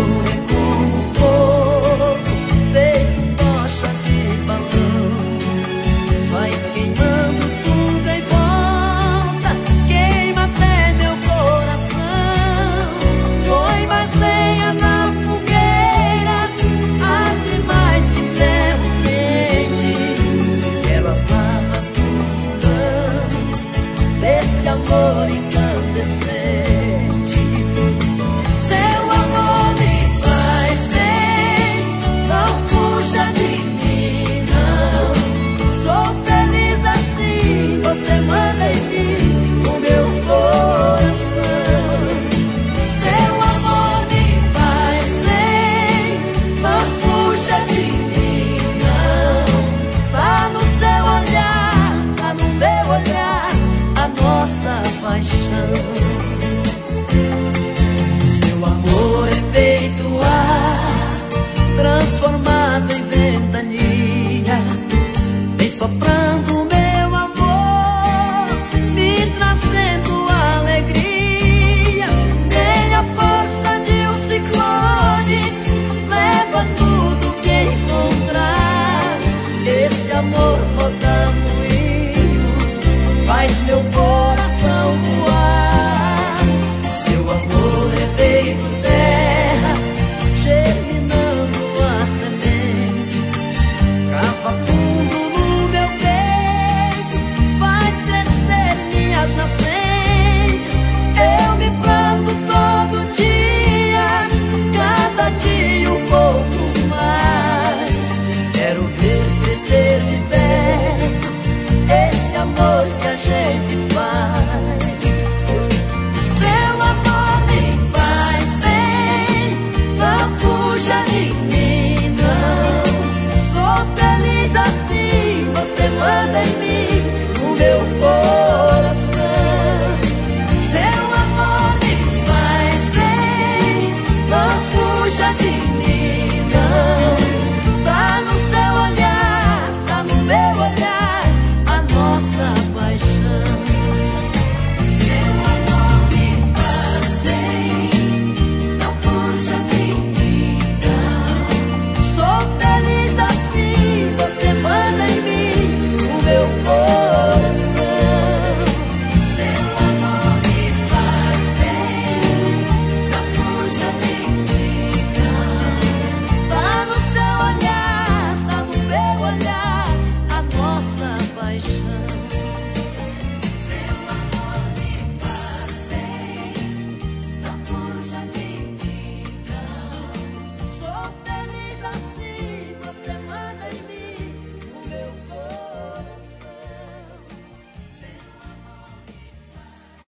amor incandescente. Seu amor me faz bem, não fuja de mim, não. Sou feliz assim, você manda em mim o meu coração. Seu amor me faz bem, não fuja de mim, não. Tá no seu olhar, tá no meu olhar, a nossa paixão. Seu amor é feito ar, transformado em ventania, vem soprando meu amor, me trazendo alegrias. Tem a força de um ciclone, leva tudo que encontrar. Esse amor roda moinho, faz meu coração voar. Seu amor é feito terra, germinando a semente, cava fundo no meu peito, faz crescer minhas nascentes. Eu me planto todo dia, cada dia um pouco mais. Quero ver crescer de perto esse amor que a gente faz. Seu amor me faz bem, não fuja de mim, não. Sou feliz assim, você manda em mim o meu coração. Seu amor me faz bem, não fuja de mim,